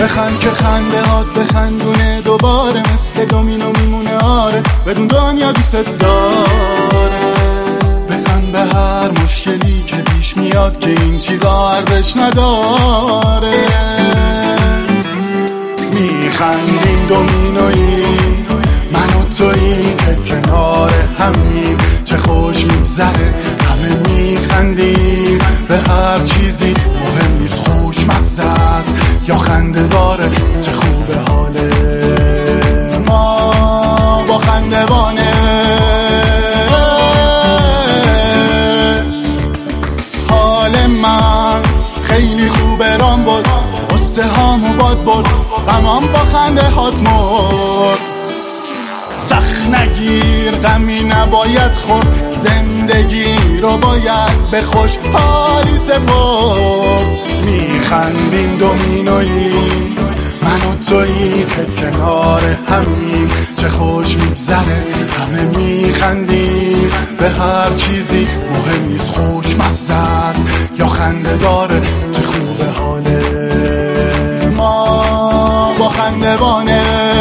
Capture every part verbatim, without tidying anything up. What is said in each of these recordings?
بخند که خنده هات بخندونه دوباره، مثل دومینو میمونه آره، بدون دنیا دوست داره. بخند به هر مشکلی که پیش میاد که این چیزا ارزش نداره. میخندیم دومینویی من و تویی که کنار همیم، چه خوش میگذره همه میخندیم به هر چیزی، مهم نیست خوشمزه است یا خنده داره. چه خوبه حال ما با خندوانه، حال من خیلی خوبه رام بود، قصه هامو باد برد، غمام با خنده هات مرد. سخت نگیر غمی نباید خورد، زندگی رو باید به خوشحالی سپرد. میخندیم دومینویی من و تویی که کنار همیم، چه خوش میگذره همه میخندیم به هر چیزی، مهم نیست خوشمزه است یا خنده داره. چه خوبه حال ما با خندوانه.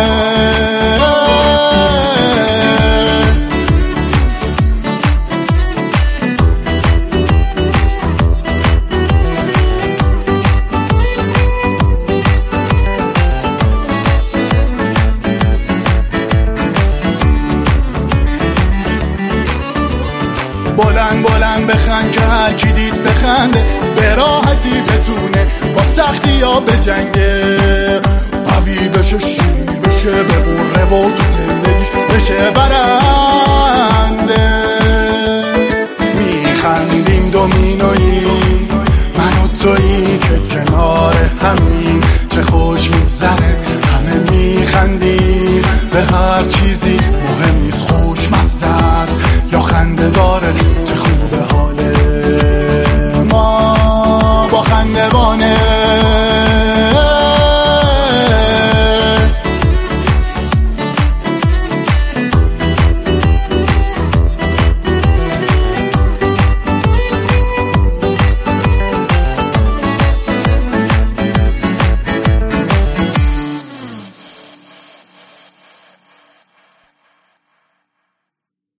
بلند بلند بخند که هر کی دید بخنده، به راحتی بتونه با سختی یا به جنگه، قوی بشه شیر بشه به قره و تو زندگیش بشه برنده. میخندیم دومینویی من و تویی که کنار همیم،